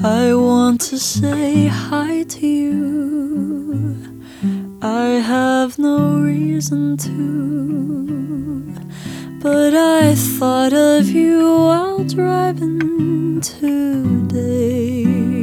I want to say hi to you. I have no reason to, but I thought of you while driving today.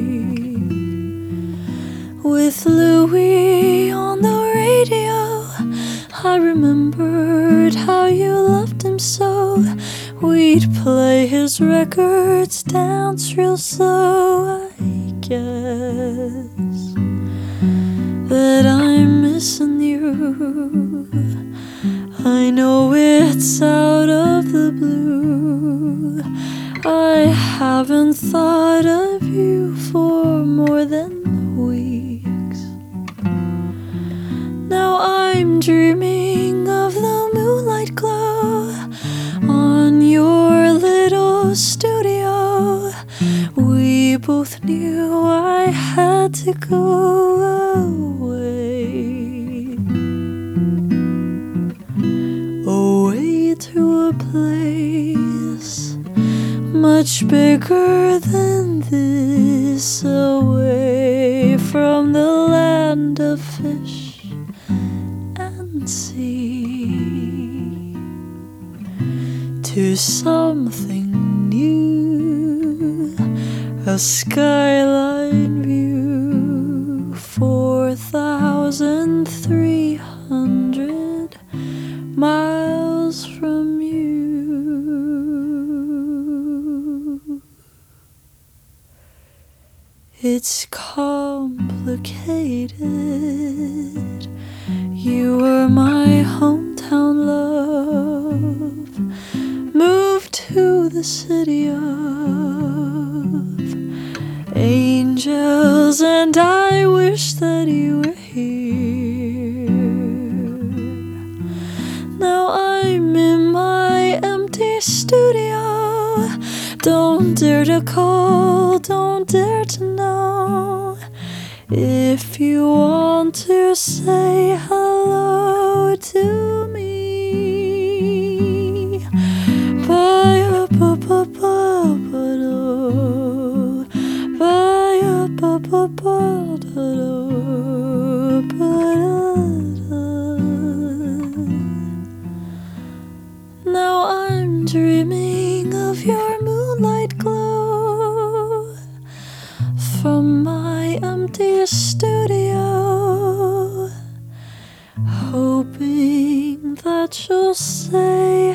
With Louis on the radio, I remembered how you loved him so. We'd play his records, dance real slow. I guess that I'm missing you. I know it's out of the blue. I haven't thought of you for more than weeks. Now I'm dreaming of the moonlight glow on your little studio. We both knew I had to go away to a place much bigger than this, away from the land of fish and sea, to something new, a skyline view, 4,300 miles from you. It's complicated. You were my hometown love, moved to the city of angels, and I wish that you were here. Now I'm in my empty studio. Don't dare to call, don't dare to know. If you want to say hello to me, now I'm dreaming of your moonlight glow from my empty studio, hoping that you'll say